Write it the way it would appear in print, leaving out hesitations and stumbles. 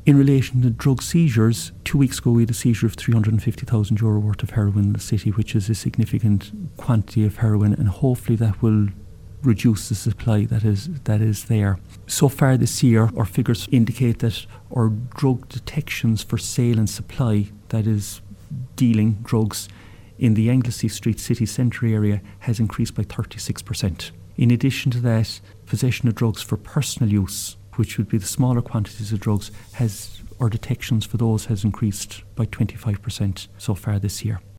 In relation to drug seizures, 2 weeks ago we had a seizure of €350,000 worth of heroin in the city, which is a significant quantity of heroin, and hopefully that will reduce the supply that is there. So far this year, our figures indicate that our drug detections for sale and supply, that is dealing drugs, in the Anglesey Street city centre area has increased by 36%. In addition to that, possession of drugs for personal use, which would be the smaller quantities of drugs, our detections for those has increased by 25% so far this year.